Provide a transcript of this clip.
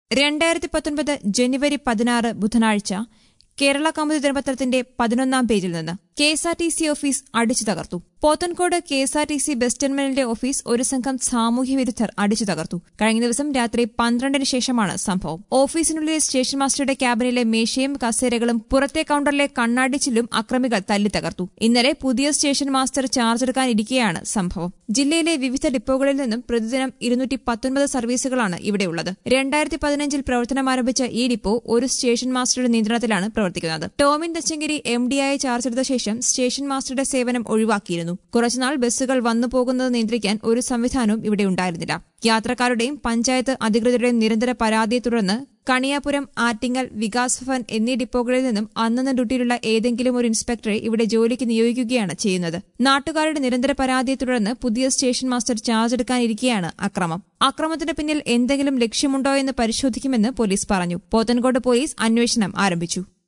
2019 ജനുവരി 16 ബുധനാഴ്ച കേരള കൗമുദി ദിനപത്രത്തിന്റെ 11-ാം പേജിൽ നിന്ന് കെഎസ്ആർടിസി ഓഫീസ് അടിച്ചു തകർത്തു. പോത്തൻകോട് കെഎസ്ആർടിസി ബസ് ടെർമിനലിന്റെ ഓഫീസ് ഒരു സംഘം സാമൂഹ്യ വിരുദ്ധർ അടിച്ചു തകർത്തു. കഴിഞ്ഞ ദിവസം രാത്രി 12-ന് ശേഷമാണ് സംഭവം. ഓഫീസിനുള്ളിലെ സ്റ്റേഷൻ മാസ്റ്ററുടെ ക്യാബിനിലെ മേശയും കസേരകളും പുറത്തെ കൌണ്ടറിലെ കണ്ണാടിച്ചില്ലും അക്രമികൾ തല്ലി തകർത്തു. ഇന്നലെ പുതിയ സ്റ്റേഷൻ മാസ്റ്റർ ചാർജ് എടുക്കാനിരിക്കെയാണ് സംഭവം. ജില്ലയിലെ വിവിധ ഡിപ്പോകളിൽ നിന്നും പ്രതിദിനം 219 സർവീസുകളാണ് ഇവിടെയുള്ളത്. 2015-ൽ പ്രവർത്തനം ആരംഭിച്ച ഈ ഡിപ്പോ ഒരു സ്റ്റേഷൻ മാസ്റ്ററുടെ നിയന്ത്രണത്തിലാണ് പ്രവർത്തിക്കുന്നത്. ടോമിൻ തച്ചങ്കരി എംഡിയായി ചാർജ് എടുത്ത ശേഷം സ്റ്റേഷൻ മാസ്റ്ററുടെ സേവനം ഒഴിവാക്കിയിരുന്നു. കുറച്ചുനാൾ ബസ്സുകൾ വന്നുപോകുന്നത് നിയന്ത്രിക്കാൻ ഒരു സംവിധാനവും ഇവിടെ ഉണ്ടായിരുന്നില്ല. യാത്രക്കാരുടെയും പഞ്ചായത്ത് അധികൃതരുടെയും നിരന്തര പരാതിയെ തുടർന്ന് കണിയാപുരം, ആറ്റിങ്ങൽ, വികാസ് ഭവൻ എന്നീ ഡിപ്പോകളിൽ നിന്നും അന്നന്ന് ഡ്യൂട്ടിയിലുള്ള ഏതെങ്കിലും ഒരു ഇൻസ്പെക്ടറെ ഇവിടെ ജോലിക്ക് നിയോഗിക്കുകയാണ് ചെയ്യുന്നത്. നാട്ടുകാരുടെ നിരന്തര പരാതിയെ തുടർന്ന് പുതിയ സ്റ്റേഷൻ മാസ്റ്റർ ചാർജ് എടുക്കാനിരിക്കെയാണ് അക്രമം. അക്രമത്തിന് പിന്നിൽ എന്തെങ്കിലും ലക്ഷ്യമുണ്ടോ എന്ന് പരിശോധിക്കുമെന്ന് പോലീസ് പറഞ്ഞു. പോത്തൻകോട് പോലീസ് അന്വേഷണം ആരംഭിച്ചു.